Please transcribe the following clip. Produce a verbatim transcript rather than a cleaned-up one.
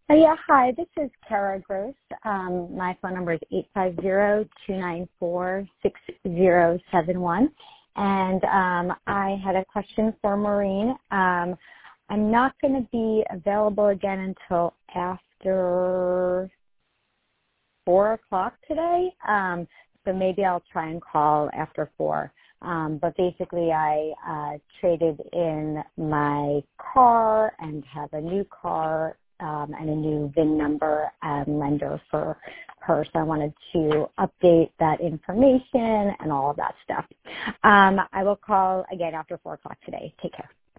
Oh, yeah, hi, this is Kara Gross. Um, my phone number is eight five zero, two nine four, six zero seven one. And um, I had a question for Maureen. Um, I'm not going to be available again until after four o'clock today, um, so maybe I'll try and call after four. Um, but basically, I uh, traded in my car and have a new car um, and a new V I N number and lender for her. So I wanted to update that information and all of that stuff. Um, I will call again after four o'clock today. Take care.